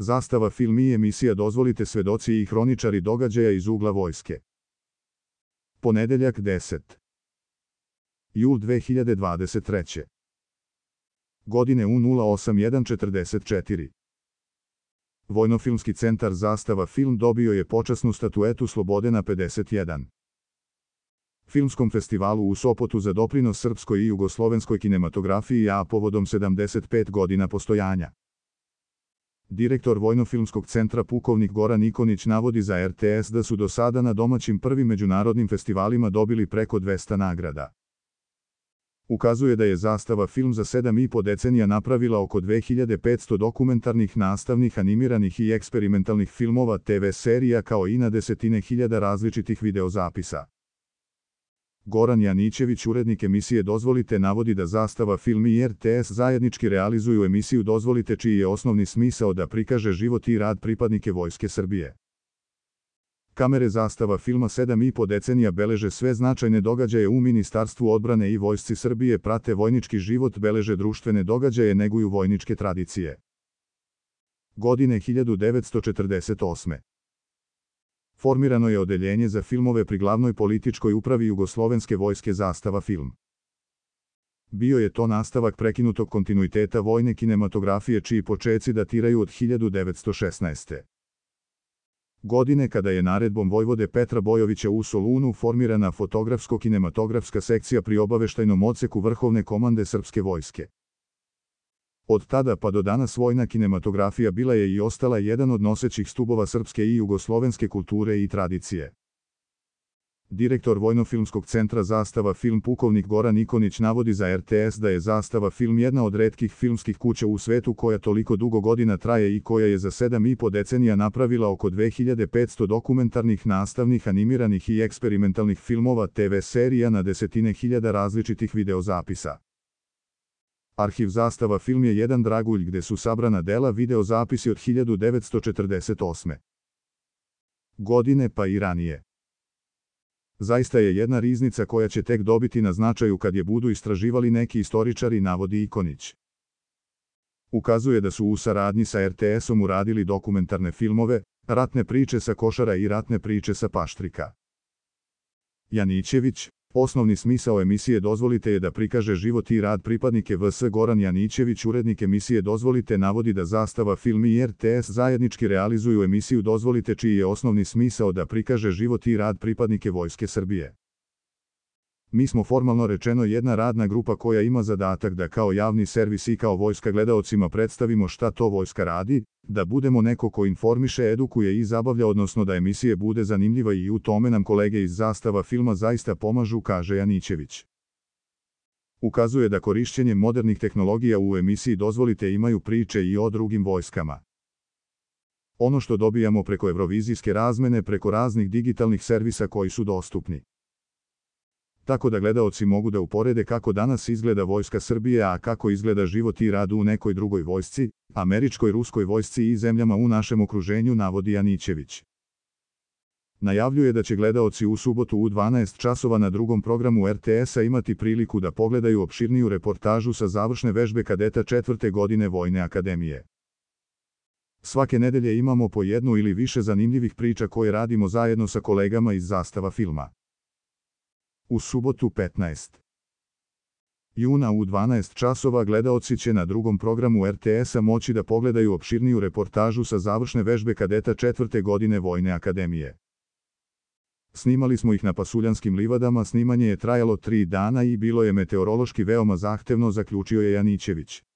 Zastava film i emisija Dozvolite svedoci i hroničari događaja iz ugla vojske. Ponedeljak 10. jul 2023. Godine U081444. Vojnofilmski centar Zastava film dobio je počasnu statuetu Slobode na 51. Filmskom festivalu u Sopotu za doprinos srpskoj i jugoslovenskoj kinematografiji, a povodom 75 godina postojanja. Direktor Vojnofilmskog centra pukovnik Goran Nikonić navodi za RTS da su do sada na domaćim prvim međunarodnim festivalima dobili preko 200 nagrada. Ukazuje da je Zastava film za 7,5 decenija napravila oko 2500 dokumentarnih, nastavnih, animiranih i eksperimentalnih filmova, TV serija kao i na desetine hiljada različitih videozapisa. Goran Janićević, urednik emisije Dozvolite, navodi da Zastava film i RTS zajednički realizuju emisiju Dozvolite, čiji je osnovni smisao da prikaže život i rad pripadnike Vojske Srbije. Kamere Zastava filma 7,5 decenija beleže sve značajne događaje u Ministarstvu odbrane i Vojsci Srbije, prate vojnički život, beleže društvene događaje, neguju vojničke tradicije. Godine 1948. Formirano je odeljenje za filmove pri glavnoj političkoj upravi Jugoslovenske vojske Zastava film. Bio je to nastavak prekinutog kontinuiteta vojne kinematografije, čiji počeci datiraju od 1916. godine, kada je naredbom vojvode Petra Bojovića u Solunu formirana fotografsko-kinematografska sekcija pri obaveštajnom odseku Vrhovne komande srpske vojske. Od tada pa do danas vojna kinematografija bila je i ostala jedan od nosećih stubova srpske i jugoslovenske kulture i tradicije. Direktor Vojnofilmskog centra Zastava film pukovnik Goran Nikonić navodi za RTS da je Zastava film jedna od retkih filmskih kuća u svetu koja toliko dugo godina traje i koja je za 7,5 decenija napravila oko 2500 dokumentarnih, nastavnih, animiranih i eksperimentalnih filmova, TV serija na desetine hiljada različitih videozapisa. Arhiv Zastava film je jedan dragulj gde su sabrana dela, videozapisi od 1948. godine pa i ranije. Zaista je jedna riznica koja će tek dobiti na značaju kad je budu istraživali neki istoričari, navodi Ikonić. Ukazuje da su u saradnji sa RTS-om uradili dokumentarne filmove, ratne priče sa Košara i ratne priče sa Paštrika. Janićević, osnovni smisao emisije Dozvolite je da prikaže život i rad pripadnike VS. Goran Janićević, urednik emisije Dozvolite, navodi da Zastava film i RTS zajednički realizuju emisiju Dozvolite, čiji je osnovni smisao da prikaže život i rad pripadnike Vojske Srbije. Mi smo formalno rečeno jedna radna grupa koja ima zadatak da kao javni servis i kao vojska gledaocima predstavimo šta to vojska radi, da budemo neko ko informiše, edukuje i zabavlja, odnosno da emisije bude zanimljiva, i u tome nam kolege iz Zastava filma zaista pomažu, kaže Janićević. Ukazuje da korišćenjem modernih tehnologija u emisiji Dozvolite imaju priče i o drugim vojskama. Ono što dobijamo preko evrovizijske razmene, preko raznih digitalnih servisa koji su dostupni. Tako da gledaoci mogu da uporede kako danas izgleda Vojska Srbije, a kako izgleda život i rad u nekoj drugoj vojsci, američkoj, ruskoj vojsci i zemljama u našem okruženju, navodi Janićević. Najavljuje da će gledaoci u subotu u 12 časova na drugom programu RTS-a imati priliku da pogledaju opširniju reportažu sa završne vežbe kadeta 4. godine Vojne akademije. Svake nedelje imamo po jednu ili više zanimljivih priča koje radimo zajedno sa kolegama iz Zastava filma. U subotu 15. juna u 12 časova gledaoci će na drugom programu RTS-a moći da pogledaju opširniju reportažu sa završne vežbe kadeta 4. godine Vojne akademije. Snimali smo ih na Pasuljanskim livadama, snimanje je trajalo 3 dana i bilo je meteorološki veoma zahtevno, zaključio je Janićević.